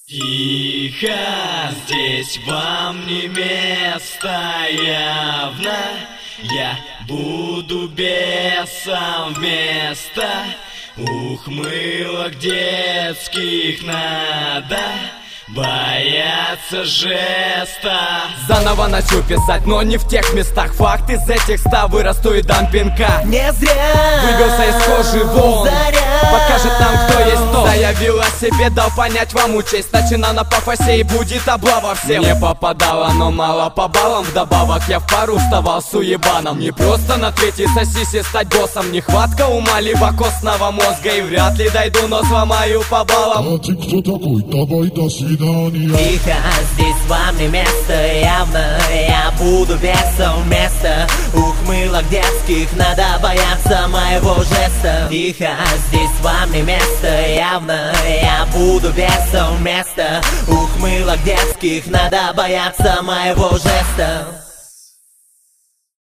Тихо, здесь вам не место явно. Я буду бесом вместо ухмылок детских надо бояться жеста. Заново начну писать, но не в тех местах. Факт из этих 100 вырасту и дам пинка. Не зря выбился из кожи вон, покажет нам, кто есть кто. Заявил о себе, дал понять вам учесть. Начина на пафосе и будет облава всем. Не попадало, но мало по баллам. Вдобавок я в пару вставал с уебаном. Не просто на третьей сосисе стать боссом. Нехватка ума, либо костного мозга. И вряд ли дойду, но сломаю по баллам. А ты кто такой? Давай до свидания. Тихо, здесь вам не место явно. Я буду бесом вместо ухмылок детских надо бояться моего жеста. Тихо, здесь вам не место явно. Я буду бесом вместо ухмылок детских надо бояться моего жеста.